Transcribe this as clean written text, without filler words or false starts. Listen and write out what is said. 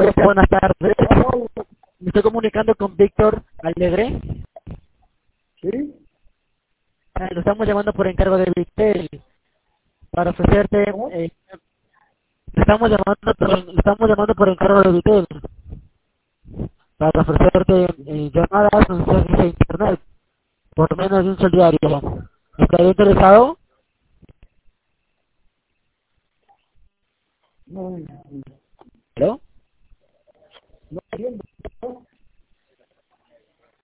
Hola, buenas tardes. Me estoy comunicando con Víctor Alegre. ¿Sí? Lo estamos llamando por encargo de Victel para ofrecerte. ¿Cómo? Le estamos llamando por encargo de Victel para ofrecerte llamadas, mensajes de internet por menos de un sol diario. ¿Estaría interesado? No, ¿Aló?